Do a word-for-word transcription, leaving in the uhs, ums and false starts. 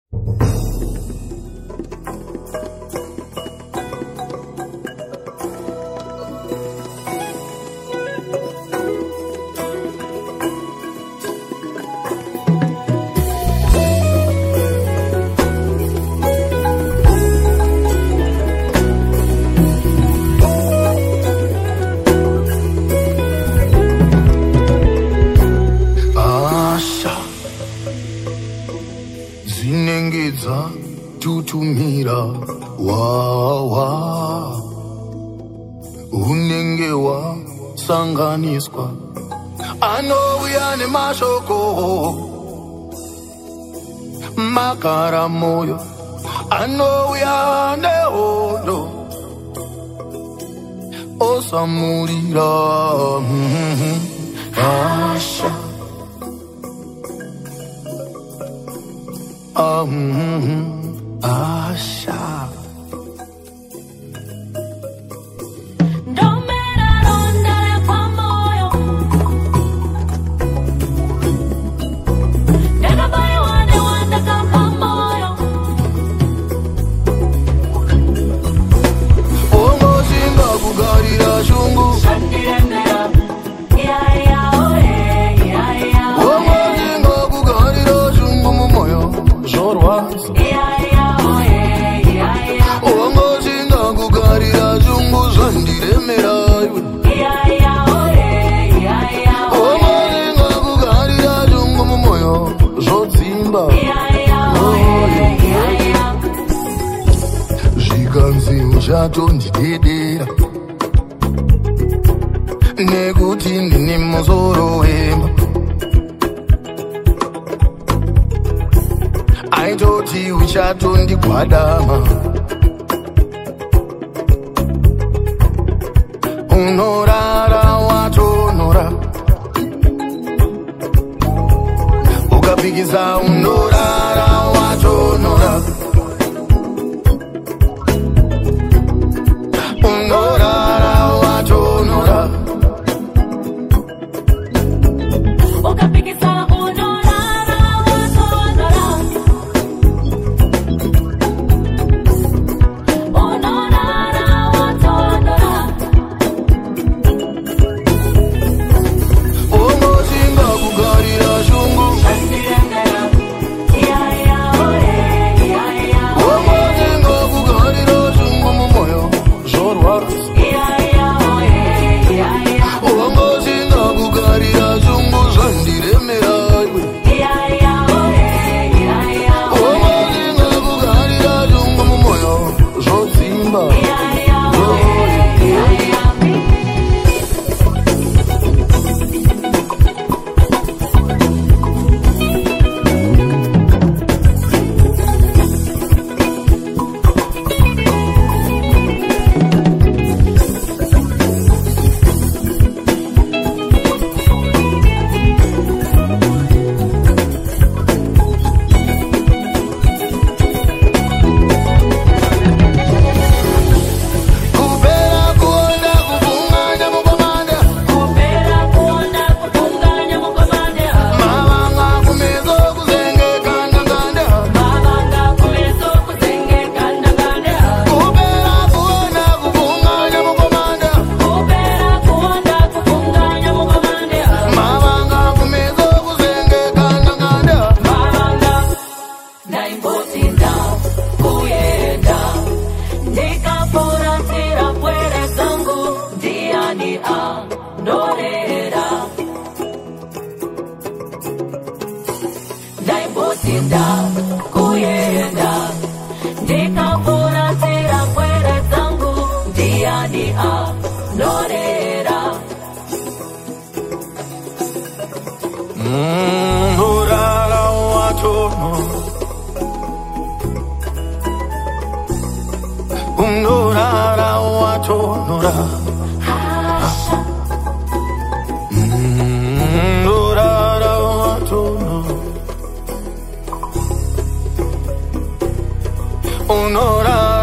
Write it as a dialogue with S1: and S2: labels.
S1: Zinengeza tutumira wawa unengewa sanganiswa anouya nemashoko makara moyo anouya nehondo osamurira mm-hmm. Asha Um, Asha. Ongo singa kugarira shungu. Ongo singa kugarira shungu mumoyo. Jorwas. Ongo singa kugarira shungu zandiremera. Ongo singa kugarira shungu mumoyo. Jodzimba. Zvikanzi uchatondidedera nekuti ndine musoro wemba. Aitoti uchatondigwadama unorara watonora ukapikisa unorara watonora unorara watonora
S2: ukapikisa unorara watonora unorara watonora
S1: Ongo singa kugarira shungu Ongo singa kugarira shungu mumoyo Jorwas Ongo singa kugarira shungu zandiremera Ongo singa kugarira shungu mumoyo Jodzimba Unorara watonora Unorara watonora Unorara